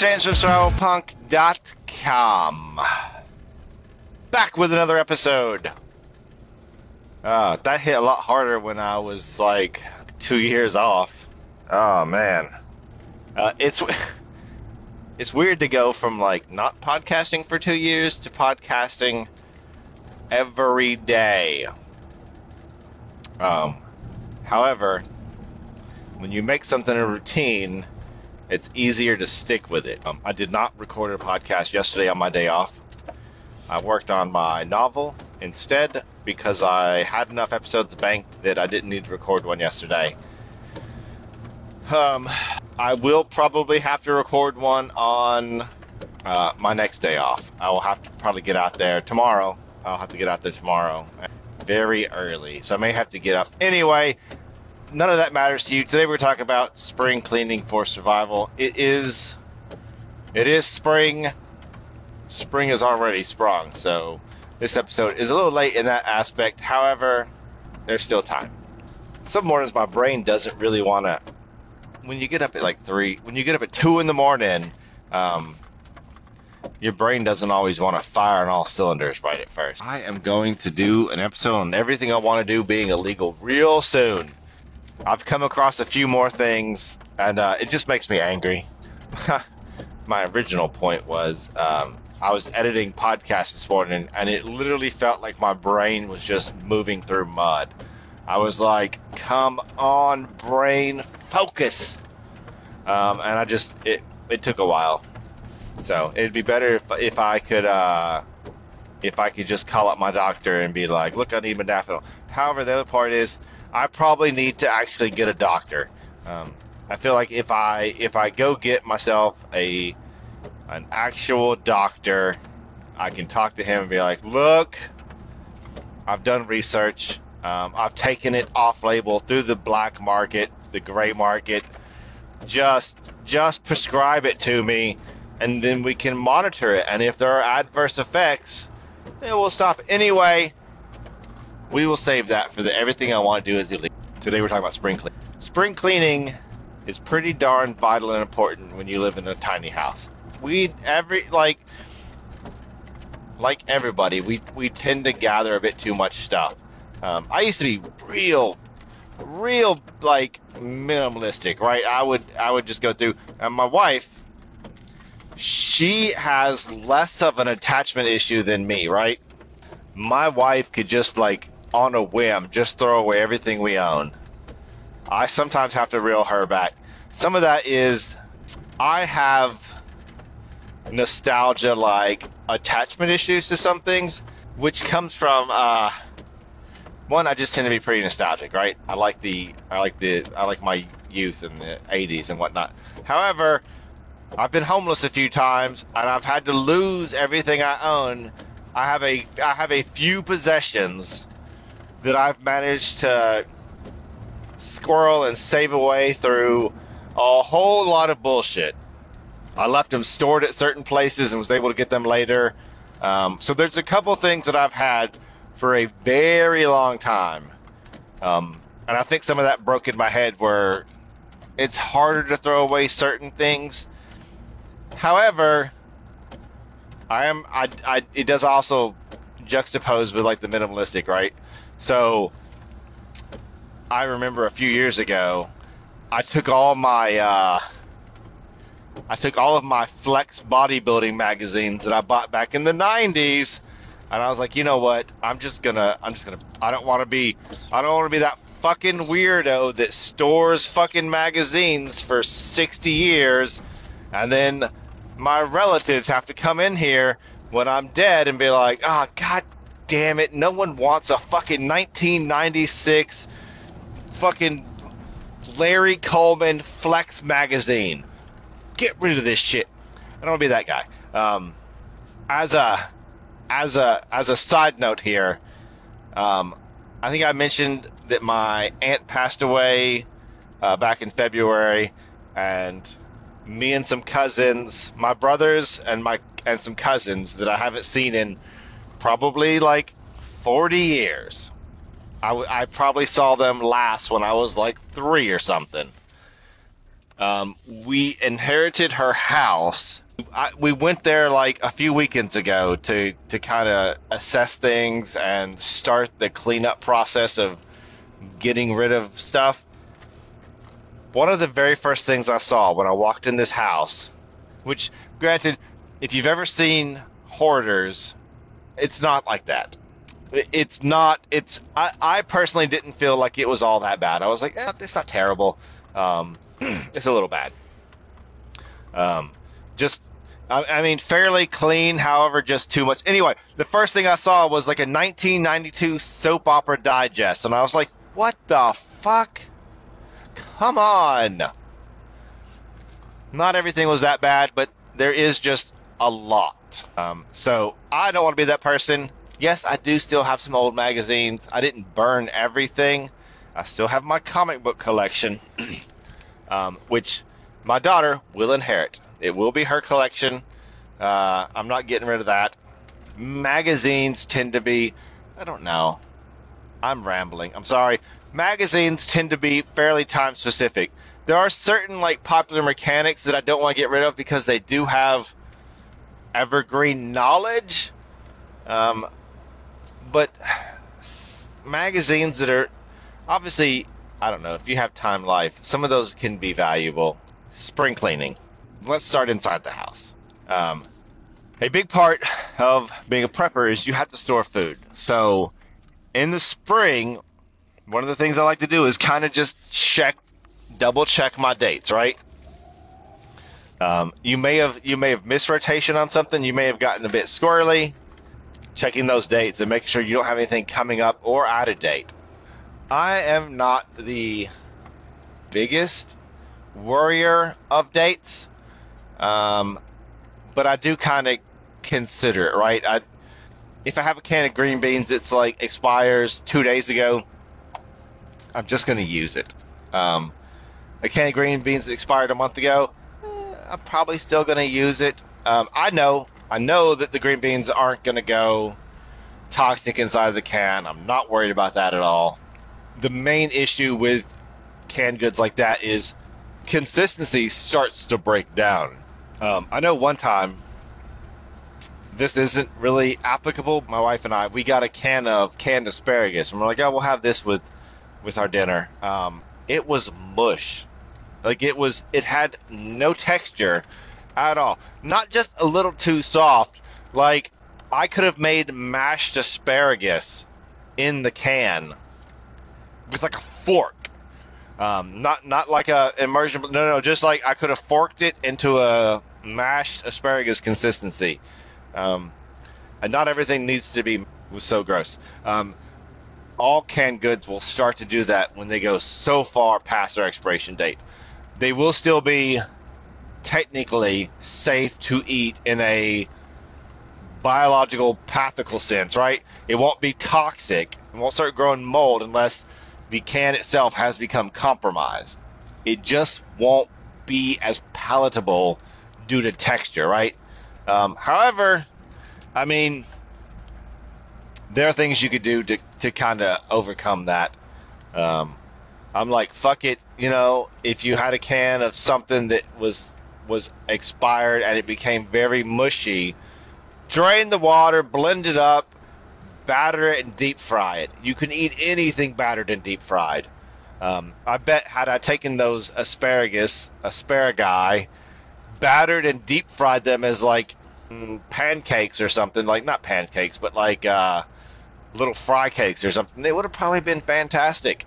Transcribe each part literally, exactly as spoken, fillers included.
James from survival punk dot com. Back with another episode. Uh, that hit a lot harder when I was like two years off. Oh man. Uh, it's it's weird to go from like not podcasting for two years to podcasting every day. Um, however, when you make something a routine, it's easier to stick with it. Um, I did not record a podcast yesterday on my day off. I worked on my novel instead because I had enough episodes banked that I didn't need to record one yesterday. Um, I will probably have to record one on uh, my next day off. I will have to probably get out there tomorrow. I'll have to get out there tomorrow very early, so I may have to get up. Anyway, none of that matters to you. Today we're talking about spring cleaning for survival. It is, it is spring. Spring is already sprung, so this episode is a little late in that aspect. However, there's still time. Some mornings my brain doesn't really want to. When you get up at like three, when you get up at two in the morning, um, your brain doesn't always want to fire on all cylinders right at first. I am going to do an episode on everything I want to do being illegal real soon. I've come across a few more things, and uh, it just makes me angry. My original point was um, I was editing podcasts this morning, and it literally felt like my brain was just moving through mud. I was like, come on, brain, focus. Um, and I just, it, it took a while. So it'd be better if, if I could, uh, if I could just call up my doctor and be like, look, I need modafinil. However, the other part is, I probably need to actually get a doctor. Um, I feel like if I if I go get myself a an actual doctor, I can talk to him and be like, look, I've done research. Um, I've taken it off label through the black market, the gray market. Just just prescribe it to me, and then we can monitor it. And if there are adverse effects, then we'll stop. Anyway, we will save that for the everything I want to do is illegal. Today we're talking about spring cleaning. Spring cleaning is pretty darn vital and important when you live in a tiny house. We every like like everybody, we we tend to gather a bit too much stuff. Um, I used to be real, real like minimalistic, right? I would I would just go through. And my wife, she has less of an attachment issue than me, right? My wife could just like on a whim just throw away everything we own. I sometimes have to reel her back. Some of that is I have nostalgia like attachment issues to some things, which comes from uh one, I just tend to be pretty nostalgic, right? I like the I like the I like my youth in the eighties and whatnot. However, I've been homeless a few times and I've had to lose everything I own. I have a I have a few possessions that I've managed to squirrel and save away through a whole lot of bullshit. I left them stored at certain places and was able to get them later. Um, so there's a couple things that I've had for a very long time. Um, and I think some of that broke in my head where it's harder to throw away certain things. However, I am I, I it does also juxtapose with like the minimalistic, right? So I remember a few years ago, I took all my uh, I took all of my Flex bodybuilding magazines that I bought back in the nineties, and I was like, you know what? I'm just gonna I'm just gonna I don't want to be I don't want to be that fucking weirdo that stores fucking magazines for sixty years, and then my relatives have to come in here when I'm dead and be like, oh, god damn it, no one wants a fucking nineteen ninety-six fucking Larry Coleman Flex magazine. Get rid of this shit. I don't want to be that guy. Um, as a as a as a side note here, um, I think I mentioned that my aunt passed away uh, back in February, and me and some cousins, my brothers and my and some cousins that I haven't seen in probably like forty years. I, w- I probably saw them last when I was like three or something. Um, we inherited her house. I, we went there like a few weekends ago to, to kind of assess things and start the cleanup process of getting rid of stuff. One of the very first things I saw when I walked in this house, which, granted, if you've ever seen Hoarders, it's not like that. It's not, it's, I, I personally didn't feel like it was all that bad. I was like, eh, it's not terrible. Um, it's a little bad. Um, just, I, I mean, fairly clean, however, just too much. Anyway, the first thing I saw was like a nineteen ninety-two soap opera digest, and I was like, what the fuck? Come on. Not everything was that bad, but there is just a lot. Um, so I don't want to be that person. Yes, I do still have some old magazines. I didn't burn everything. I still have my comic book collection, um, which my daughter will inherit. It will be her collection. Uh, I'm not getting rid of that. Magazines tend to be, I don't know. I'm rambling. I'm sorry. Magazines tend to be fairly time specific. There are certain like popular mechanics that I don't want to get rid of because they do have evergreen knowledge. Um, but magazines that are obviously, I don't know, if you have Time Life, some of those can be valuable. Spring cleaning. Let's start inside the house. Um, a big part of being a prepper is you have to store food. So in the spring, one of the things I like to do is kind of just check, double check my dates, right? Um, you may have you may have missed rotation on something. You may have gotten a bit squirrely. Checking those dates and making sure you don't have anything coming up or out of date. I am not the biggest worrier of dates, um, but I do kind of consider it, right? I, if I have a can of green beans that's like expires two days ago, I'm just going to use it. Um, a can of green beans that expired a month ago, eh, I'm probably still going to use it. Um, I know, I know that the green beans aren't going to go toxic inside of the can. I'm not worried about that at all. The main issue with canned goods like that is consistency starts to break down. Um, I know one time, this isn't really applicable. My wife and I, we got a can of canned asparagus, and we're like, oh, we'll have this with, with our dinner. Um, it was mush. Like it was, it had no texture at all. Not just a little too soft. Like I could have made mashed asparagus in the can with like a fork. Um, not not like a immersion. No, no, just like I could have forked it into a mashed asparagus consistency. Um, and not everything needs to be. It was so gross. Um, all canned goods will start to do that when they go so far past their expiration date. They will still be technically safe to eat in a biological pathical sense, right? It won't be toxic. It won't start growing mold unless the can itself has become compromised. It just won't be as palatable due to texture, right? Um, however, I mean, there are things you could do to, to kind of overcome that. Um, I'm like, fuck it, you know, if you had a can of something that was was expired and it became very mushy, drain the water, blend it up, batter it, and deep fry it. You can eat anything battered and deep fried. Um, I bet had I taken those asparagus, asparagi, battered and deep fried them as like mm, pancakes or something, like not pancakes, but like uh, little fry cakes or something, they would have probably been fantastic.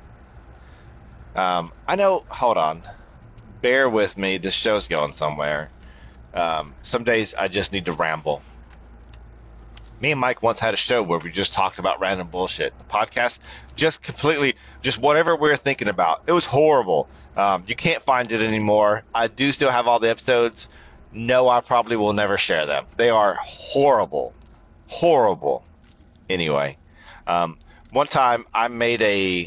Um, I know, hold on. Bear with me, this show's going somewhere. Um, some days I just need to ramble. Me and Mike once had a show where we just talked about random bullshit. The podcast, just completely, just whatever we were thinking about. It was horrible. Um, you can't find it anymore. I do still have all the episodes. No, I probably will never share them. They are horrible. Horrible. Anyway, um, one time I made a,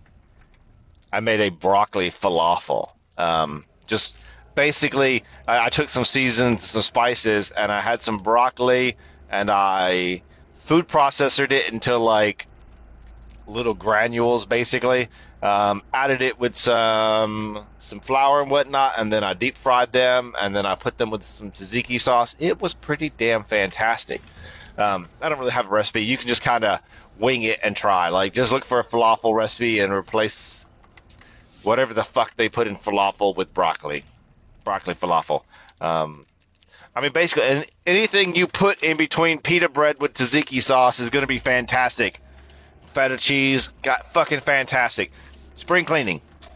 I made a broccoli falafel. Um, just basically, I, I took some seasons, some spices, and I had some broccoli, and I food processed it into like little granules, basically. Um, added it with some some flour and whatnot, and then I deep fried them, and then I put them with some tzatziki sauce. It was pretty damn fantastic. Um, I don't really have a recipe. You can just kind of wing it and try. Like, just look for a falafel recipe and replace whatever the fuck they put in falafel with broccoli. Broccoli falafel. Um, I mean, basically, anything you put in between pita bread with tzatziki sauce is going to be fantastic. Feta cheese, got fucking fantastic. Spring cleaning.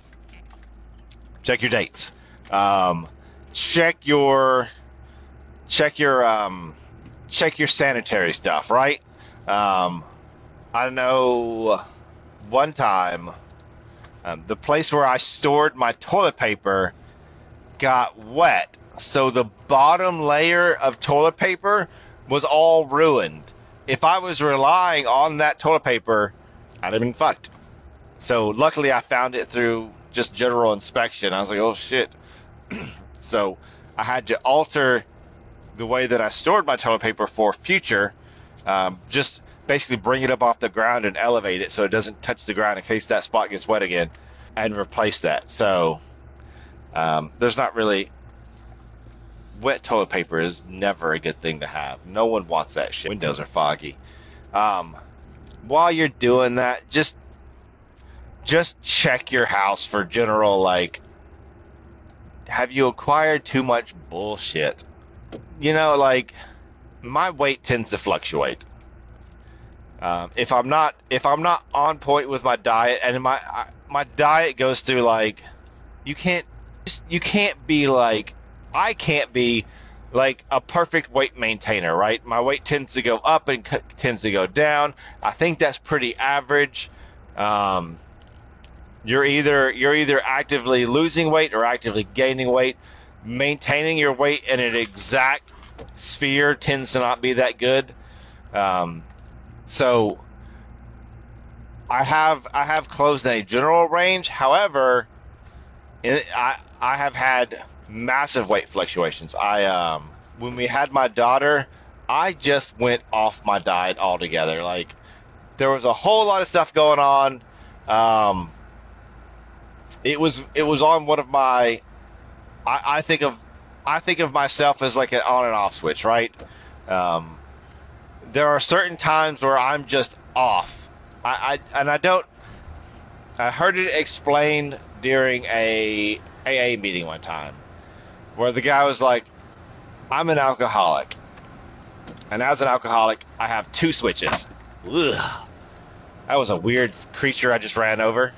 Check your dates. Um, check your, check your, um, check your sanitary stuff, right? Um, I know one time, um, the place where I stored my toilet paper got wet. So the bottom layer of toilet paper was all ruined. If I was relying on that toilet paper, I'd have been fucked. So luckily I found it through just general inspection. I was like, oh shit. So I had to alter the way that I stored my toilet paper for future. Um, just basically bring it up off the ground and elevate it so it doesn't touch the ground in case that spot gets wet again, and replace that. So um, there's not really... Wet toilet paper is never a good thing to have. No one wants that shit. Windows are foggy. Um, while you're doing that, just just check your house for general, like, have you acquired too much bullshit? You know, like, my weight tends to fluctuate. Um, if I'm not if I'm not on point with my diet, and my I, my diet goes through, like, you can't you can't be like. I can't be like a perfect weight maintainer, right? My weight tends to go up and c- tends to go down. I think that's pretty average. Um, you're either you're either actively losing weight or actively gaining weight. Maintaining your weight in an exact sphere tends to not be that good. Um, so I have I have closed in a general range. However, in, I I have had massive weight fluctuations. I um when we had my daughter, I just went off my diet altogether. Like, there was a whole lot of stuff going on. Um it was it was on one of my I, I think of I think of myself as like an on and off switch, right? Um there are certain times where I'm just off. I, I and I don't I heard it explained during a A A meeting one time, where the guy was like, I'm an alcoholic. And as an alcoholic, I have two switches. Ugh. That was a weird creature I just ran over.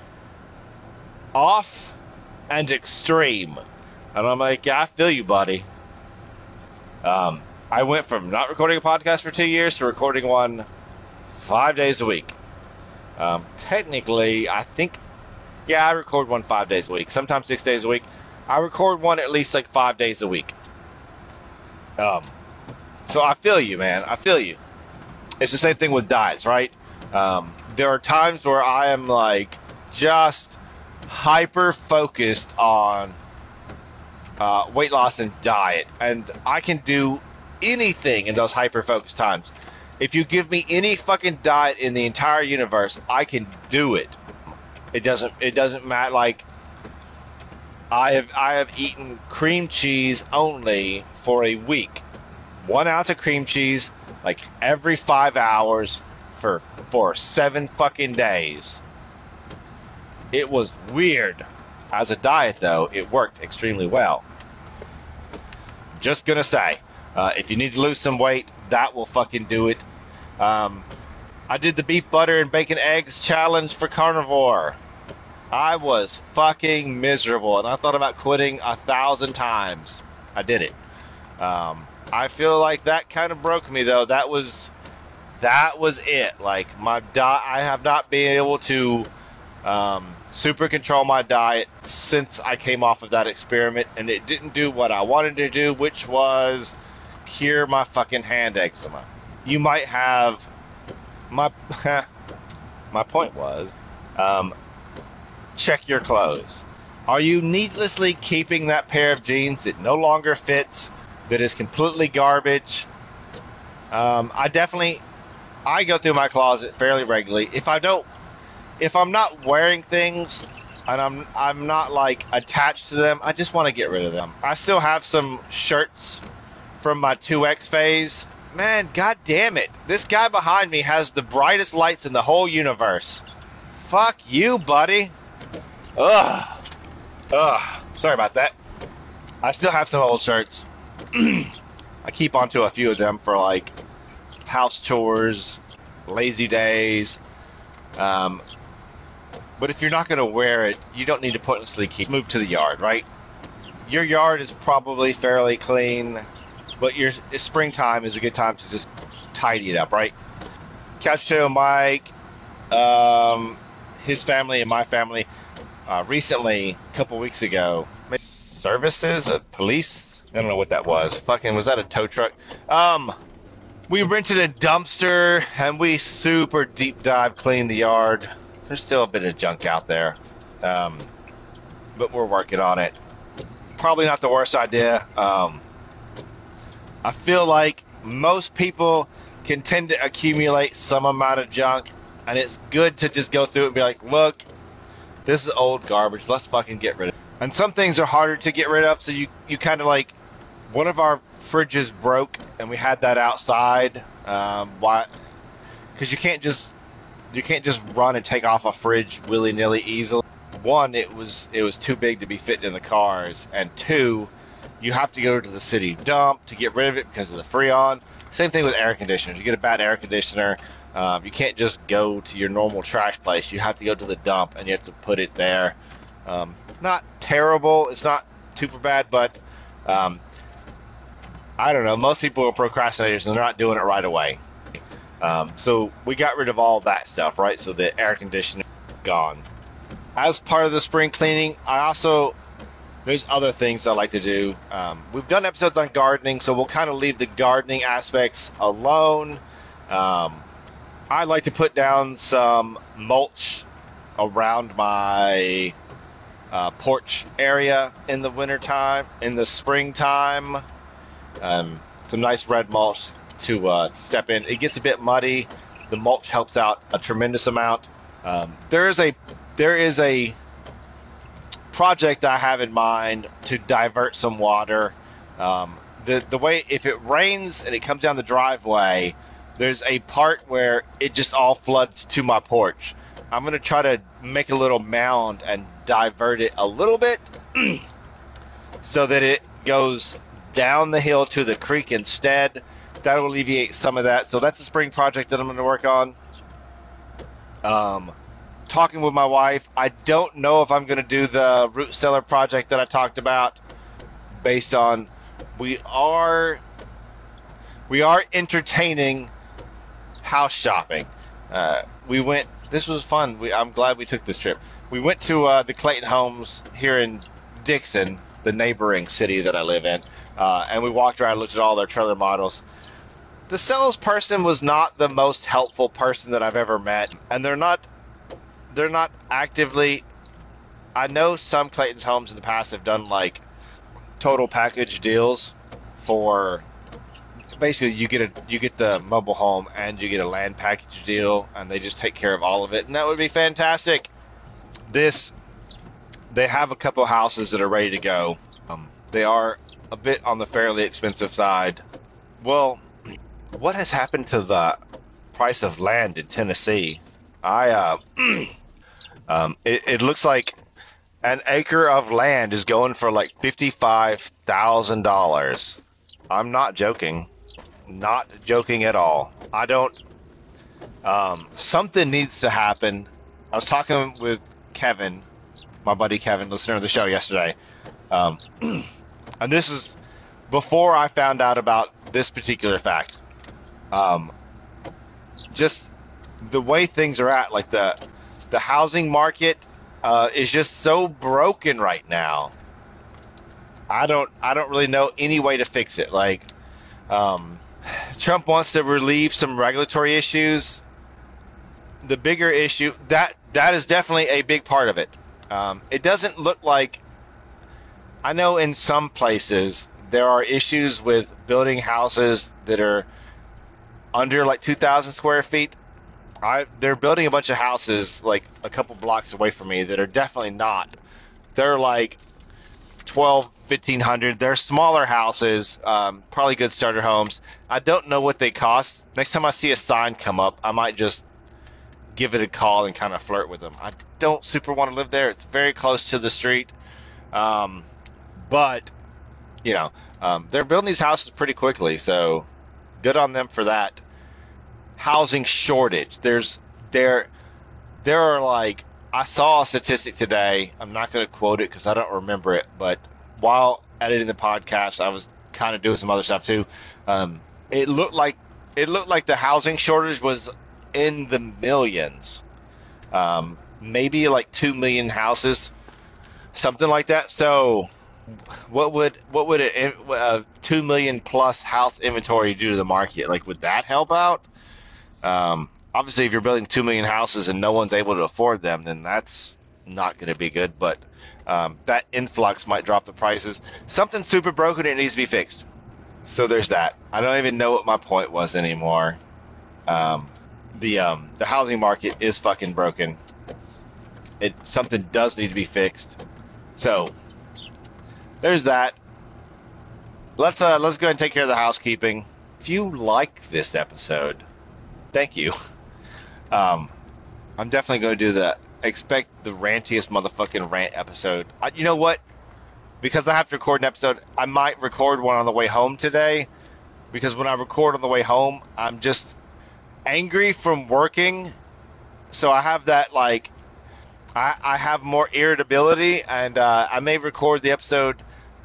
Off and extreme. And I'm like, yeah, I feel you, buddy. Um, I went from not recording a podcast for two years to recording one five days a week. Um, technically, I think, yeah, I record one five days a week, sometimes six days a week. I record one at least like five days a week. Um, so I feel you, man. I feel you. It's the same thing with diets, right? Um, there are times where I am like just hyper focused on uh, weight loss and diet, and I can do anything in those hyper focused times. If you give me any fucking diet in the entire universe, I can do it. It doesn't. It doesn't matter. Like, I have I have eaten cream cheese only for a week. One ounce of cream cheese, like every five hours for for seven fucking days. It was weird. As a diet, though, it worked extremely well. Just gonna say, uh, if you need to lose some weight, that will fucking do it. Um, I did the beef butter and bacon eggs challenge for carnivore. I was fucking miserable, and I thought about quitting a thousand times. I did it. Um, I feel like that kind of broke me, though. That was that was it. Like, my di- I have not been able to um, super control my diet since I came off of that experiment, and it didn't do what I wanted to do, which was cure my fucking hand eczema. You might have my my point was. Um, Check your clothes. Are you needlessly keeping that pair of jeans that no longer fits, that is completely garbage? Um, I definitely, I go through my closet fairly regularly. If I don't, if I'm not wearing things and I'm I'm not like attached to them, I just want to get rid of them. I still have some shirts from my two X phase. Man, god damn it. This guy behind me has the brightest lights in the whole universe. Fuck you, buddy. Ugh. Ugh. Sorry about that. I still have some old shirts. I keep onto a few of them for like house chores, lazy days. Um, but if you're not going to wear it, you don't need to pointlessly keep move to the yard, right? Your yard is probably fairly clean, but your springtime is a good time to just tidy it up, right? Couch Potato Mike, um, his family and my family, uh, recently, a couple weeks ago, services, a police, I don't know what that was. Fucking, was that a tow truck? Um, we rented a dumpster and we super deep dive cleaned the yard. There's still a bit of junk out there, um, but we're working on it. Probably not the worst idea. Um, I feel like most people can tend to accumulate some amount of junk, and it's good to just go through it and be like, look, this is old garbage, let's fucking get rid of it. And some things are harder to get rid of, so you, you kind of like, one of our fridges broke, and we had that outside. Um, why? Because you can't just you can't just run and take off a fridge willy-nilly easily. One, it was it was too big to be fitting in the cars, and two, you have to go to the city dump to get rid of it because of the Freon. Same thing with air conditioners. You get a bad air conditioner, um, you can't just go to your normal trash place. You have to go to the dump, and you have to put it there. Um, not terrible. It's not super bad, but um, I don't know. Most people are procrastinators, and they're not doing it right away. Um, so we got rid of all that stuff, right? So the air conditioner gone. As part of the spring cleaning, I also, there's other things I like to do. Um, we've done episodes on gardening, so we'll kind of leave the gardening aspects alone. Um, I like to put down some mulch around my uh, porch area in the wintertime, in the springtime. Um, some nice red mulch to uh, step in. It gets a bit muddy. The mulch helps out a tremendous amount. Um, there is a there is a project I have in mind to divert some water. Um, the the way if it rains and it comes down the driveway, there's a part where it just all floods to my porch. I'm gonna try to make a little mound and divert it a little bit so that it goes down the hill to the creek instead. That will alleviate some of that. So that's a spring project that I'm going to work on. Um, talking with my wife, I don't know if I'm going to do the root cellar project that I talked about. Based on we are we are entertaining house shopping. Uh, we went. This was fun. We, I'm glad we took this trip. We went to uh, the Clayton Homes here in Dixon, the neighboring city that I live in. Uh, and we walked around and looked at all their trailer models. The salesperson was not the most helpful person that I've ever met, and they're not they're not actively. I know some Clayton's Homes in the past have done like total package deals for basically you get a you get the mobile home and you get a land package deal, and they just take care of all of it, and that would be fantastic. This they have a couple houses that are ready to go. Um, they are a bit on the fairly expensive side. Well, what has happened to the price of land in Tennessee? I uh, um, it, it looks like an acre of land is going for like fifty-five thousand dollars. I'm not joking, not joking at all. I don't. Um, something needs to happen. I was talking with Kevin, my buddy Kevin, listener of the show yesterday. Um, And this is before I found out about this particular fact. Um, just the way things are at, like the the housing market uh, is just so broken right now. I don't I don't really know any way to fix it. Like um, Trump wants to relieve some regulatory issues. The bigger issue that that is definitely a big part of it. Um, it doesn't look like. I know in some places there are issues with building houses that are under like two thousand square feet. I they're building a bunch of houses like a couple blocks away from me that are definitely not. They're like twelve, fifteen hundred. They're smaller houses, um, probably good starter homes. I don't know what they cost. Next time I see a sign come up, I might just give it a call and kind of flirt with them. I don't super want to live there. It's very close to the street. Um, but, you know, um, they're building these houses pretty quickly, so good on them for that. Housing shortage. There's there there are like I saw a statistic today. I'm not going to quote it because I don't remember it, but while editing the podcast, I was kind of doing some other stuff too. Um, it looked like it looked like the housing shortage was in the millions, um, maybe like two million houses, something like that. So, what would what would a, a two million plus house inventory do to the market? Like, would that help out? Um, obviously, if you're building two million houses and no one's able to afford them, then that's not going to be good. But um, that influx might drop the prices. Something's super broken and it needs to be fixed. So there's that. I don't even know what my point was anymore. Um, the um, the housing market is fucking broken. It something does need to be fixed. So there's that. Let's uh, let's go ahead and take care of the housekeeping. If you like this episode, thank you. Um, I'm definitely going to do the expect the rantiest motherfucking rant episode. I, you know what? Because I have to record an episode, I might record one on the way home today. Because when I record on the way home, I'm just angry from working. So I have that, like, I, I have more irritability, and uh, I may record the episode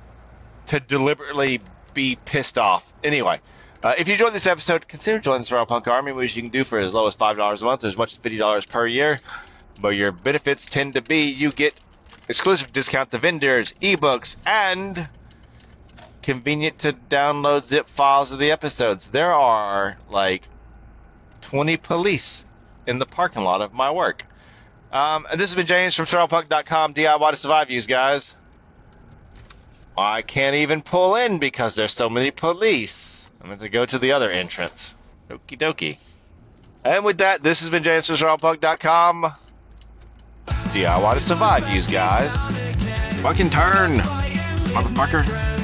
to deliberately be pissed off. Anyway. Uh, if you enjoyed this episode, consider joining the Survival Punk Army, which you can do for as low as five dollars a month, or as much as fifty dollars per year. But your benefits tend to be you get exclusive discount to vendors, ebooks, and convenient to download zip files of the episodes. There are like twenty police in the parking lot of my work. Um, and this has been James from survival punk dot com, D I Y to survive, you guys. I can't even pull in because there's so many police. I'm going to go to the other entrance. Okie dokie. And with that, this has been James from survival punk dot com. D I Y to survive, you guys. Fucking turn, motherfucker.